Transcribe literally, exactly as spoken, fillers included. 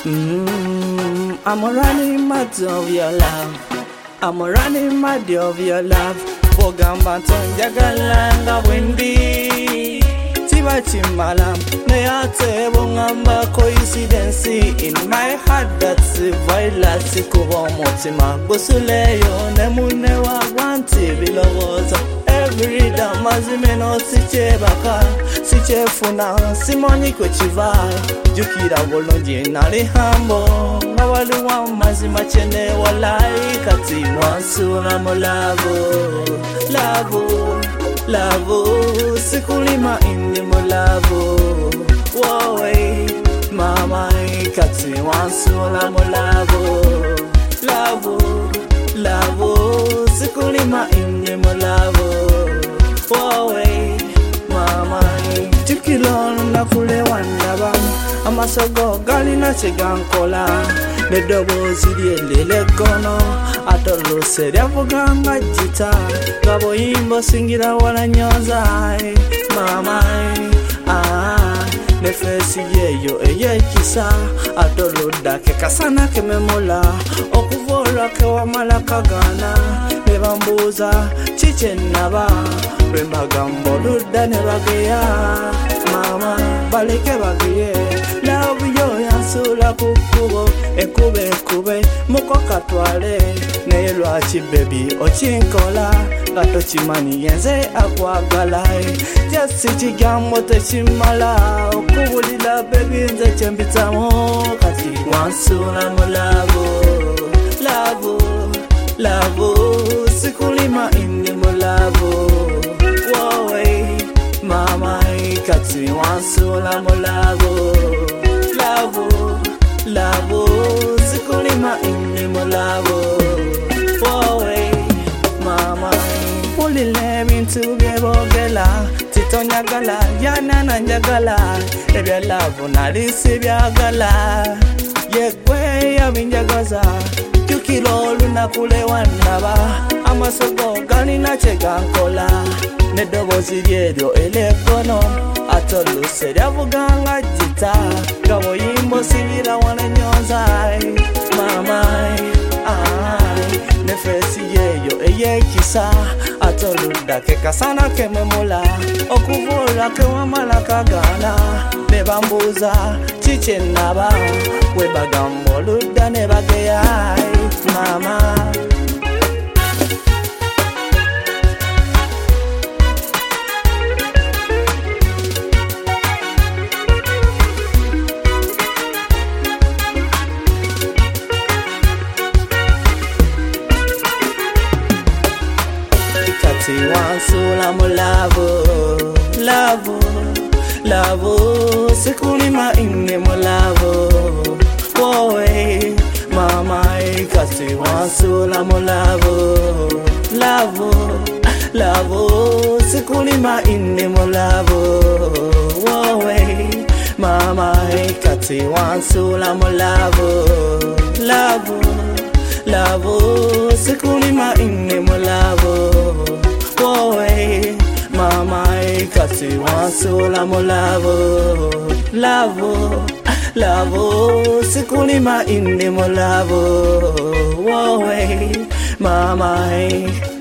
Mm, I'm running mad of your love. I'm running mad of your love. Bogamba tonjagalanga wendi Tiba chimala Neyate bongamba coincidence in my heart. That's a violence kubo motima Gosuleyo nemune wa wanti bilogoza. Every time azimeno siche baka Siche funa simoni kochivai Jukira bolonje nari hambo Nawalu wa mazima chene walai Kati mwansula mo lavo Lavo, lavo Sikulima indi mo lavo Wowe, mama Kati mwansula mo lavo Lavo, lavo Sikulima indi mo lavo Wowe, mama Tikilon na kule wandaba Amasogo gali na chigankola Ne dobo zidie lele kono Atolo seria vuganga jita Gabo imbo singira wala nyoza Mama ah Ne fesi yeyo eye kisa Atolo dake kasana kememola Okuvola kewa malaka gana Ne bambuza chiche naba Remba gambo luda ne bageya Mama baleke bageye Love yo yansula kukubo Ekube ekube muko katwale Nelo achi baby ochinkola Gato chimani yenze akwagala Jasi chigamo te chimala Okubulila baby nze chembitamo Kati wansula mo lavo Lavo, lavo Sikulima indi mo lavo Wowe, mama Kati wansula mo lavo Lavo, lavo Sikulima indi mo lavo Wowe, mama Ulile mintu gebo gela Tito nyagala, yana na nyagala Ebya lavo nalisi byagala Yekwe ya minjagaza Yukilolu na kule wanaba Amasogo gani na chegankola Nedobo ziriedo elekono Atolu seria vuganga jita Gabo yimbo singira wana nyozai Mamai, ai Nefesi yeyo eye kisa Atolu dake kasana kememola Okuvula kewa malaka gana Nebambuza chiche naba Weba gambo luda nebageyai Mama Kati wansula mo lavo Lavo, lavo Sikulima indi mo lavo Wowe, mama Kati wansula mo lavo Lavo, lavo Sikulima indi mo lavo Wowe, mama Kati wansula mo lavo Lavo, lavo Sikulima indi mo lavo Wowe, mama Kati wansula mo lavo Lavo, lavo Sikulima indi mo lavo Wowe, mama